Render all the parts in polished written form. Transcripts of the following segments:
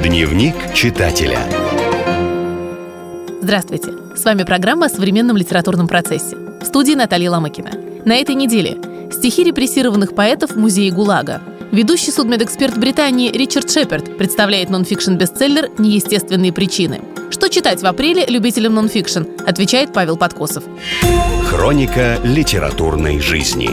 Дневник читателя. Здравствуйте! С вами программа о современном литературном процессе. В студии Наталья Ломакина. На этой неделе стихи репрессированных поэтов в музее ГУЛАГа. Ведущий судмедэксперт Британии Ричард Шепард представляет нонфикшн-бестселлер «Неестественные причины». Что читать в апреле любителям нонфикшн, отвечает Павел Подкосов. Хроника литературной жизни.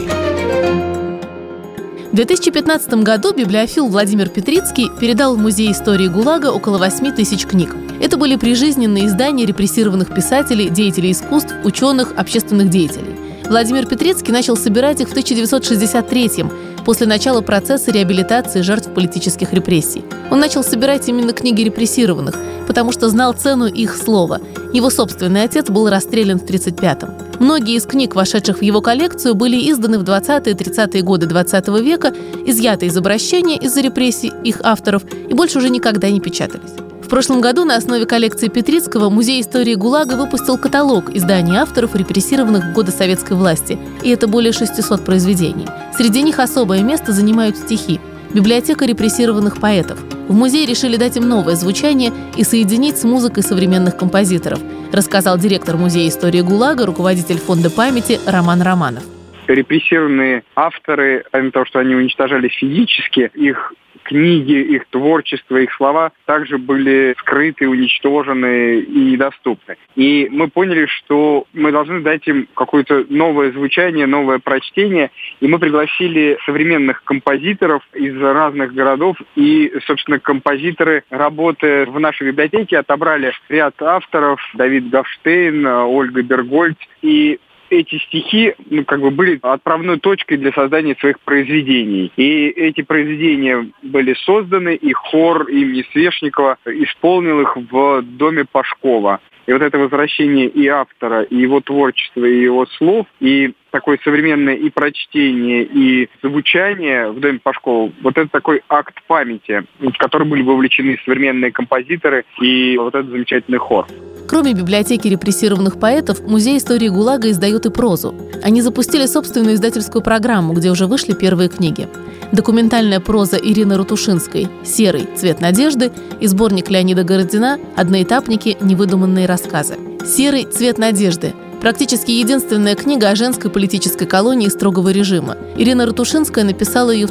В 2015 году библиофил Владимир Петрицкий передал в Музей истории ГУЛАГа около 8 тысяч книг. Это были прижизненные издания репрессированных писателей, деятелей искусств, ученых, общественных деятелей. Владимир Петрицкий начал собирать их в 1963-м, после начала процесса реабилитации жертв политических репрессий. Он начал собирать именно книги репрессированных, потому что знал цену их слова. Его собственный отец был расстрелян в 1935-м. Многие из книг, вошедших в его коллекцию, были изданы в 20-е и 30-е годы XX века, изъяты из обращения из-за репрессий их авторов и больше уже никогда не печатались. В прошлом году на основе коллекции Петрицкого Музей истории ГУЛАГа выпустил каталог изданий авторов, репрессированных в годы советской власти, и это более 600 произведений. Среди них особое место занимают стихи. Библиотека репрессированных поэтов. В музее решили дать им новое звучание и соединить с музыкой современных композиторов, рассказал директор Музея истории ГУЛАГа, руководитель фонда памяти Роман Романов. Репрессированные авторы, помимо того, что они уничтожались физически, их книги, их творчество, их слова также были скрыты, уничтожены и недоступны. И мы поняли, что мы должны дать им какое-то новое звучание, новое прочтение. И мы пригласили современных композиторов из разных городов. И, собственно, композиторы, работая в нашей библиотеке, отобрали ряд авторов: Давид Гофштейн, Ольга Бергольц. И эти стихи были отправной точкой для создания своих произведений. И эти произведения были созданы, и хор имени Свешникова исполнил их в доме Пашкова. И вот это возвращение и автора, и его творчества, и его слов, и такое современное и прочтение, и звучание в доме Пашкова, вот это такой акт памяти, в который были вовлечены современные композиторы и вот этот замечательный хор. Кроме библиотеки репрессированных поэтов, Музей истории ГУЛАГа издает и прозу. Они запустили собственную издательскую программу, где уже вышли первые книги. Документальная проза Ирины Ратушинской «Серый. Цвет надежды» и сборник Леонида Городина «Одноэтапники. Невыдуманные рассказы». «Серый. Цвет надежды» – практически единственная книга о женской политической колонии строгого режима. Ирина Ратушинская написала ее в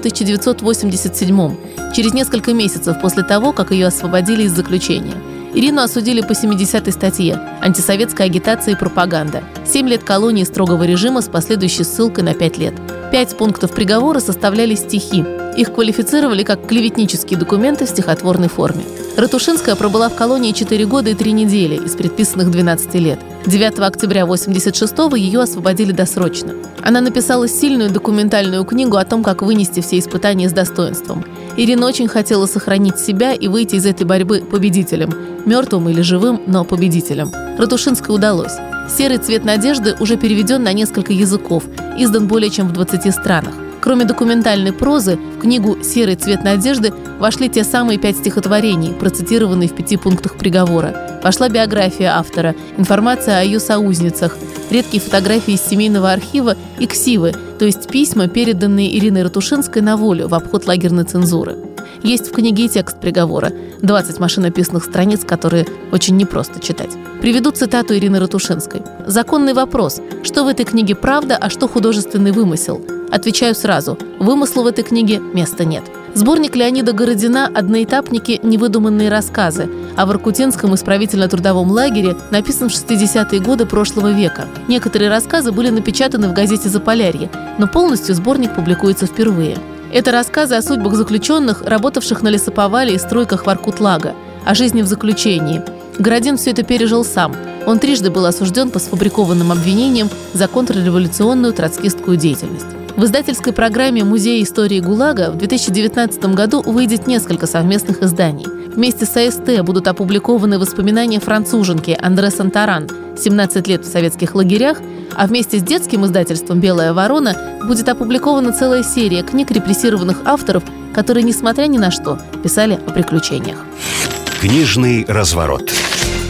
1987-м, через несколько месяцев после того, как ее освободили из заключения. Ирину осудили по 70-й статье «Антисоветская агитация и пропаганда». 7 лет колонии строгого режима с последующей ссылкой на 5 лет. 5 пунктов приговора составляли стихи. Их квалифицировали как клеветнические документы в стихотворной форме. Ратушинская пробыла в колонии 4 года и 3 недели из предписанных 12 лет. 9 октября 1986-го ее освободили досрочно. Она написала сильную документальную книгу о том, как вынести все испытания с достоинством. Ирина очень хотела сохранить себя и выйти из этой борьбы победителем. Мертвым или живым, но победителем. Ратушинской удалось. «Серый цвет надежды» уже переведен на несколько языков, издан более чем в 20 странах. Кроме документальной прозы, в книгу «Серый цвет надежды» вошли те самые 5 стихотворений, процитированные в 5 пунктах приговора. Вошла биография автора, информация о ее соузницах, редкие фотографии из семейного архива и ксивы, то есть письма, переданные Ириной Ратушинской на волю в обход лагерной цензуры. Есть в книге и текст приговора, 20 машинописных страниц, которые очень непросто читать. Приведу цитату Ирины Ратушинской. «Законный вопрос. Что в этой книге правда, а что художественный вымысел? Отвечаю сразу. Вымыслу в этой книге места нет». Сборник Леонида Городина «Одноэтапники. Невыдуманные рассказы» о воркутинском исправительно-трудовом лагере написан в 60-е годы прошлого века. Некоторые рассказы были напечатаны в газете «Заполярье», но полностью сборник публикуется впервые. Это рассказы о судьбах заключенных, работавших на лесоповале и стройках Воркутлага, о жизни в заключении. Городин все это пережил сам. Он трижды был осужден по сфабрикованным обвинениям за контрреволюционную троцкистскую деятельность. В издательской программе Музея истории ГУЛАГа в 2019 году выйдет несколько совместных изданий. Вместе с АСТ будут опубликованы воспоминания француженки Андре Сантаран «17 лет в советских лагерях», а вместе с детским издательством «Белая ворона» будет опубликована целая серия книг репрессированных авторов, которые, несмотря ни на что, писали о приключениях. Книжный разворот.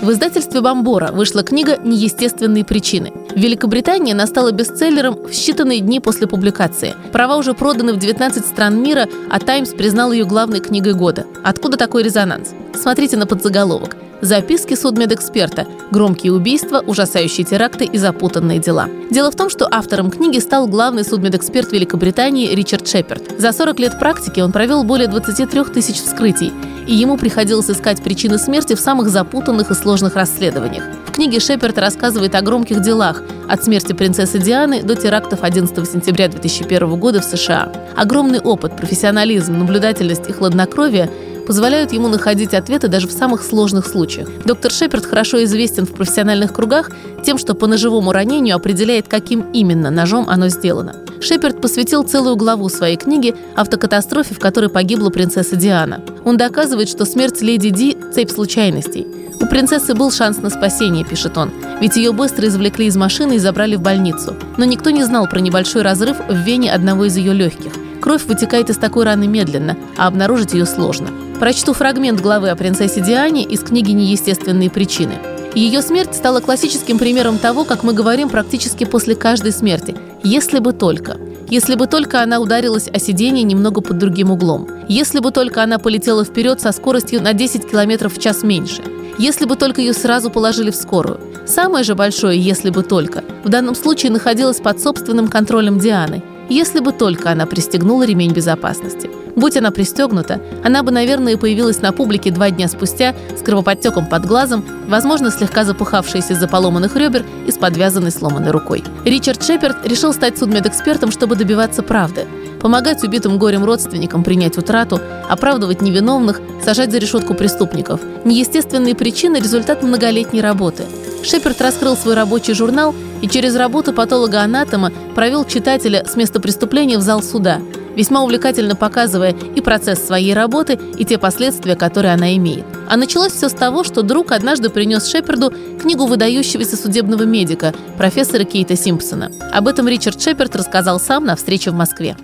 В издательстве «Бомбора» вышла книга «Неестественные причины». В Великобритании она стала бестселлером в считанные дни после публикации. Права уже проданы в 19 стран мира, а «Таймс» признал ее главной книгой года. Откуда такой резонанс? Смотрите на подзаголовок. Записки судмедэксперта. Громкие убийства, ужасающие теракты и запутанные дела. Дело в том, что автором книги стал главный судмедэксперт Великобритании Ричард Шепард. За 40 лет практики он провел более 23 тысяч вскрытий, и ему приходилось искать причины смерти в самых запутанных и сложных расследованиях. В книге Шепард рассказывает о громких делах, от смерти принцессы Дианы до терактов 11 сентября 2001 года в США. Огромный опыт, профессионализм, наблюдательность и хладнокровие позволяют ему находить ответы даже в самых сложных случаях. Доктор Шепард хорошо известен в профессиональных кругах тем, что по ножевому ранению определяет, каким именно ножом оно сделано. Шепард посвятил целую главу своей книги автокатастрофе, в которой погибла принцесса Диана. Он доказывает, что смерть леди Ди – цепь случайностей. «У принцессы был шанс на спасение», – пишет он, «ведь ее быстро извлекли из машины и забрали в больницу. Но никто не знал про небольшой разрыв в вене одного из ее легких. Кровь вытекает из такой раны медленно, а обнаружить ее сложно». Прочту фрагмент главы о принцессе Диане из книги «Неестественные причины». Ее смерть стала классическим примером того, как мы говорим практически после каждой смерти. Если бы только. Если бы только она ударилась о сиденье немного под другим углом. Если бы только она полетела вперед со скоростью на 10 км в час меньше. Если бы только ее сразу положили в скорую. Самое же большое «если бы только» в данном случае находилось под собственным контролем Дианы. Если бы только она пристегнула ремень безопасности. Будь она пристегнута, она бы, наверное, появилась на публике 2 дня спустя с кровоподтеком под глазом, возможно, слегка запыхавшаяся из-за поломанных ребер и с подвязанной сломанной рукой. Ричард Шепард решил стать судмедэкспертом, чтобы добиваться правды. Помогать убитым горем родственникам принять утрату, оправдывать невиновных, сажать за решетку преступников. Неестественные причины – результат многолетней работы. Шепард раскрыл свой рабочий журнал и через работу патолога-анатома провел читателя с места преступления в зал суда, весьма увлекательно показывая и процесс своей работы, и те последствия, которые она имеет. А началось все с того, что друг однажды принес Шепарду книгу выдающегося судебного медика, профессора Кейта Симпсона. Об этом Ричард Шепард рассказал сам на встрече в Москве.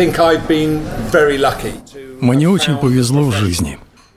Мне очень повезло в жизни.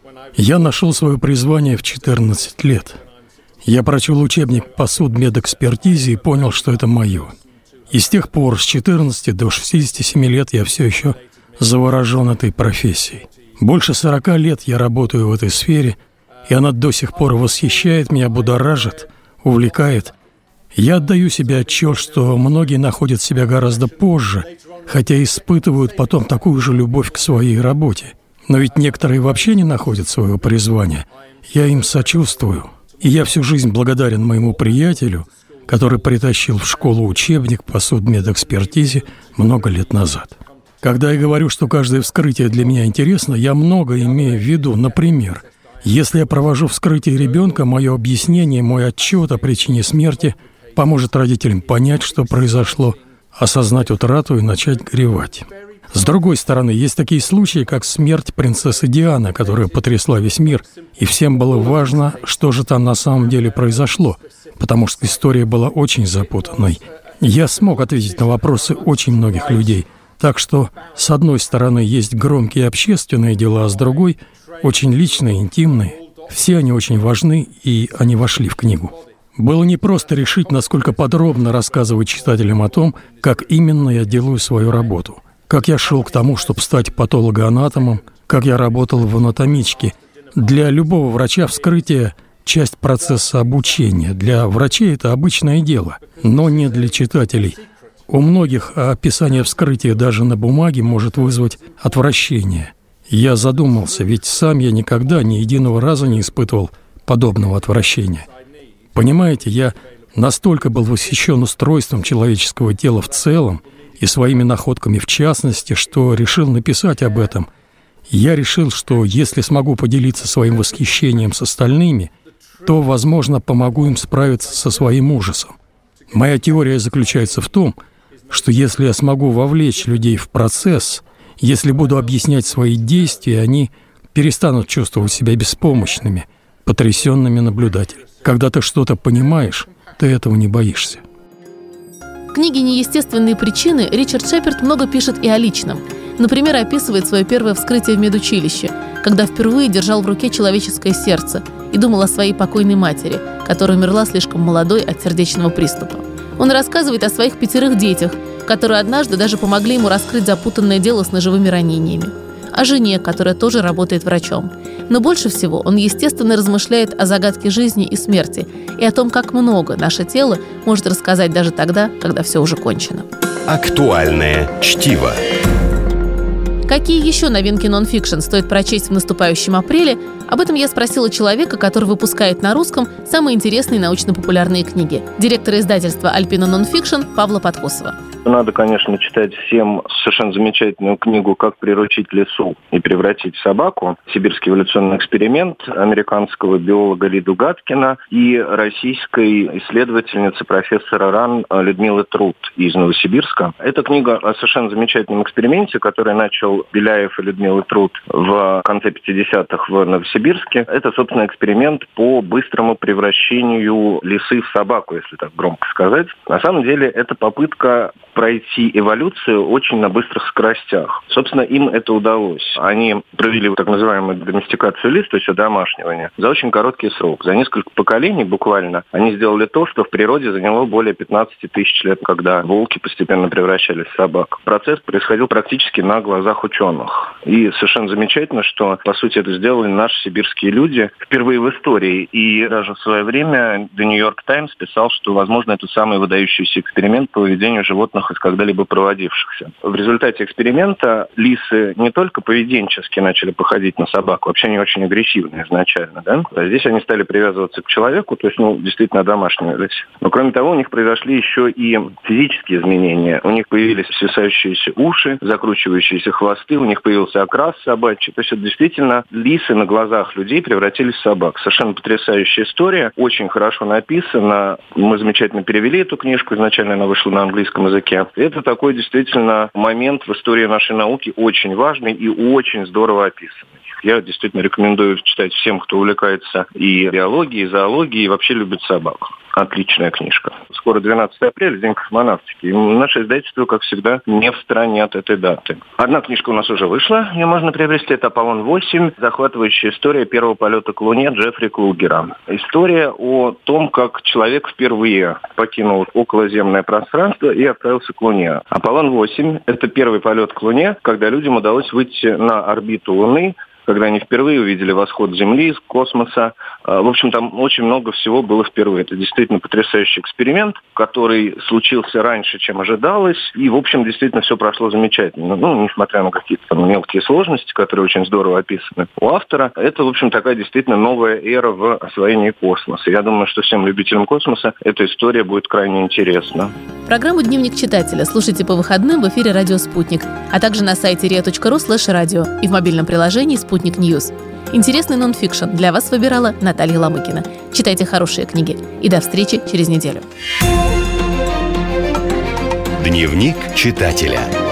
Я нашел свое призвание в 14 лет. Я прочел учебник по судмедэкспертизе и понял, что это мое. И с тех пор, с 14 до 67 лет, я все еще заворожен этой профессией. Больше 40 лет я работаю в этой сфере, и она до сих пор восхищает меня, будоражит, увлекает. Я отдаю себе отчет, что многие находят себя гораздо позже, хотя испытывают потом такую же любовь к своей работе. Но ведь некоторые вообще не находят своего призвания. Я им сочувствую. И я всю жизнь благодарен моему приятелю, который притащил в школу учебник по судмедэкспертизе много лет назад. Когда я говорю, что каждое вскрытие для меня интересно, я много имею в виду. Например, если я провожу вскрытие ребенка, мое объяснение, мой отчет о причине смерти поможет родителям понять, что произошло, осознать утрату и начать горевать. С другой стороны, есть такие случаи, как смерть принцессы Дианы, которая потрясла весь мир, и всем было важно, что же там на самом деле произошло, потому что история была очень запутанной. Я смог ответить на вопросы очень многих людей. Так что, с одной стороны, есть громкие общественные дела, а с другой – очень личные, интимные. Все они очень важны, и они вошли в книгу. Было непросто решить, насколько подробно рассказывать читателям о том, как именно я делаю свою работу. Как я шел к тому, чтобы стать патологоанатомом, как я работал в анатомичке. Для любого врача вскрытие – часть процесса обучения. Для врачей это обычное дело, но не для читателей. У многих описание вскрытия даже на бумаге может вызвать отвращение. Я задумался, ведь сам я никогда ни единого раза не испытывал подобного отвращения. Понимаете, я настолько был восхищен устройством человеческого тела в целом и своими находками в частности, что решил написать об этом. Я решил, что если смогу поделиться своим восхищением с остальными, то, возможно, помогу им справиться со своим ужасом. Моя теория заключается в том, что если я смогу вовлечь людей в процесс, если буду объяснять свои действия, они перестанут чувствовать себя беспомощными, потрясенными наблюдателями. Когда ты что-то понимаешь, ты этого не боишься. В книге «Неестественные причины» Ричард Шепард много пишет и о личном. Например, описывает свое первое вскрытие в медучилище, когда впервые держал в руке человеческое сердце, и думал о своей покойной матери, которая умерла слишком молодой от сердечного приступа. Он рассказывает о своих 5 детях, которые однажды даже помогли ему раскрыть запутанное дело с ножевыми ранениями. О жене, которая тоже работает врачом. Но больше всего он, естественно, размышляет о загадке жизни и смерти и о том, как много наше тело может рассказать даже тогда, когда все уже кончено. Актуальное чтиво. Какие еще новинки нон-фикшн стоит прочесть в наступающем апреле? Об этом я спросила человека, который выпускает на русском самые интересные научно-популярные книги. Директора издательства «Альпина Нон-фикшн» Павла Подкосова. Надо, конечно, читать всем совершенно замечательную книгу «Как приручить лису и превратить в собаку». Сибирский эволюционный эксперимент американского биолога Лиду Гатькина и российской исследовательницы профессора РАН Людмилы Трут из Новосибирска. Эта книга о совершенно замечательном эксперименте, который начал Беляев и Людмила Трут в конце 50-х в Новосибирске. Это, собственно, эксперимент по быстрому превращению лисы в собаку, если так громко сказать. На самом деле, это попытка пройти эволюцию очень на быстрых скоростях. Собственно, им это удалось. Они провели так называемую доместикацию лис, то есть одомашнивание, за очень короткий срок. За несколько поколений буквально они сделали то, что в природе заняло более 15 тысяч лет, когда волки постепенно превращались в собак. Процесс происходил практически на глазах ученых. И совершенно замечательно, что, по сути, это сделали наши сибирские люди впервые в истории. И даже в свое время The New York Times писал, что, возможно, это самый выдающийся эксперимент по поведению животных из когда-либо проводившихся. В результате эксперимента лисы не только поведенчески начали походить на собак, вообще они очень агрессивны изначально, да? А здесь они стали привязываться к человеку, то есть, действительно одомашнивались. Но, кроме того, у них произошли еще и физические изменения. У них появились свисающиеся уши, закручивающиеся хвосты, у них появился окрас собачий. То есть, это действительно лисы на глазах людей превратились в собак. Совершенно потрясающая история, очень хорошо написана. Мы замечательно перевели эту книжку, изначально она вышла на английском языке. Это такой действительно момент в истории нашей науки очень важный и очень здорово описанный. Я действительно рекомендую читать всем, кто увлекается и биологией, и зоологией, и вообще любит собак. Отличная книжка. Скоро 12 апреля, День космонавтики. И наше издательство, как всегда, не в стороне от этой даты. Одна книжка у нас уже вышла, ее можно приобрести. Это «Аполлон-8», захватывающая история первого полета к Луне Джеффри Клугера. История о том, как человек впервые покинул околоземное пространство и отправился к Луне. «Аполлон-8» — это первый полет к Луне, когда людям удалось выйти на орбиту Луны, когда они впервые увидели восход Земли из космоса. В общем, там очень много всего было впервые. Это действительно потрясающий эксперимент, который случился раньше, чем ожидалось. И, в общем, действительно все прошло замечательно. Несмотря на какие-то там мелкие сложности, которые очень здорово описаны у автора, это, в общем, такая действительно новая эра в освоении космоса. Я думаю, что всем любителям космоса эта история будет крайне интересна. Программу «Дневник читателя» слушайте по выходным в эфире «Радио Спутник», а также на сайте ria.ru/radio и в мобильном приложении «Спутник Ньюс». Интересный нон-фикшн для вас выбирала Наталья Ломыкина. Читайте хорошие книги. И до встречи через неделю. Дневник читателя.